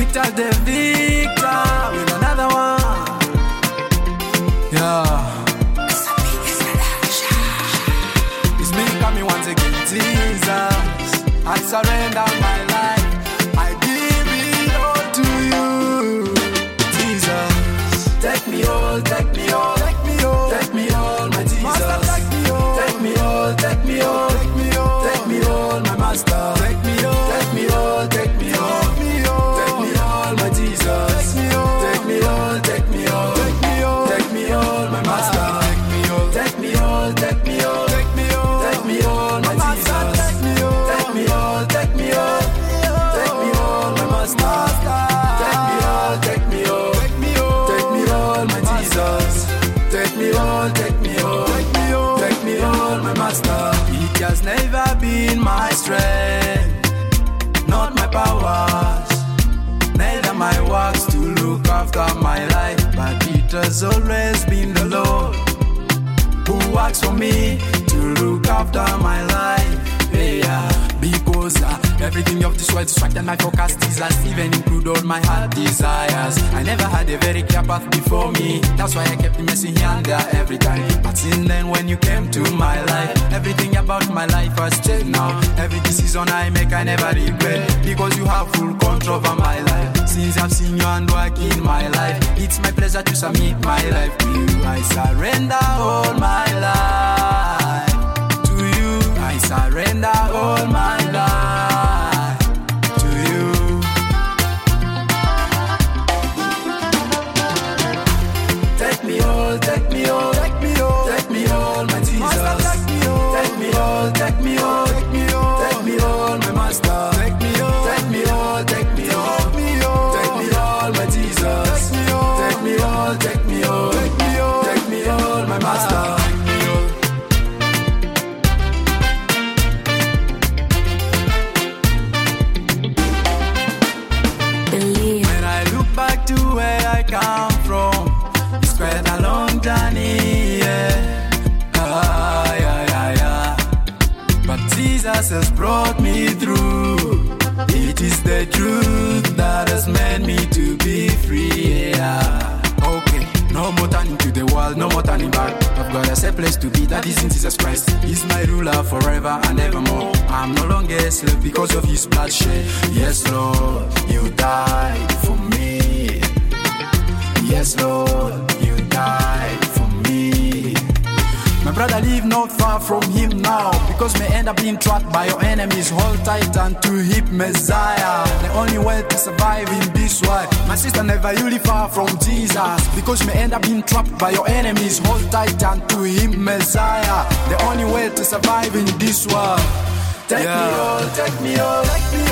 Victor the Victor with another one. Yeah. It's me coming once again, Jesus. I surrender my life. I give it all to you, Jesus. Take me all, take me all, take me all, take me all, my Jesus. Master, take me all, take me all, take me all, take me all, take me all, my Master. Take me all, take me all, take me all, take me all, take me all, my Jesus. Take me all, take me all, take me all, take me all, take me all, my Master. Take me all, take me all, take me all, take me all, take me all, my Jesus. Take me all, take me all, take me all, take me all, my Master. Take me all, take me all, take me all, take me all, my Jesus. Take me all, take me all, take me all, take me all, my Master. It has never been my strength, not my powers, neither my works to look after my life, but it has always been the Lord who works for me to look after my life. Yeah, because everything of this world distracted my focus, desires, even include all my heart desires. I never had a very clear path before me, that's why I kept messing here and there every time. But since then when you came to my life, everything about my life has changed now. Every decision I make I never regret, because you have full control over my life. Since I've seen you and work in my life, it's my pleasure to submit my life to you. I surrender all my life to you. I surrender all my life to you. Take me all, take me all, take me all, take me all, my Jesus. Take me all, take me all, take me all, take me all, take me all, my Master. Take me all, take me all, take me all, take me all, take me all, my Jesus. Take me all, take me all, take me all, take me all, take me all, my Master. When I look back to where I come from, it's quite a long journey, yeah. But Jesus has brought me through. It is the truth that has made me to be free, yeah. Okay, no more turning to the world, no more turning back. I've got a set place to be, that is in Jesus Christ. He's my ruler forever and evermore. I'm no longer a slave because of his bloodshed. Yes, Lord, you died for me. Yes, Lord, you died for me. My brother live not far from him now, because may end up being trapped by your enemies. Hold tight unto him, Messiah, the only way to survive in this world. My sister, never you live far from Jesus, because may end up being trapped by your enemies. Hold tight unto him, Messiah, the only way to survive in this world. Take me all, take me all, take me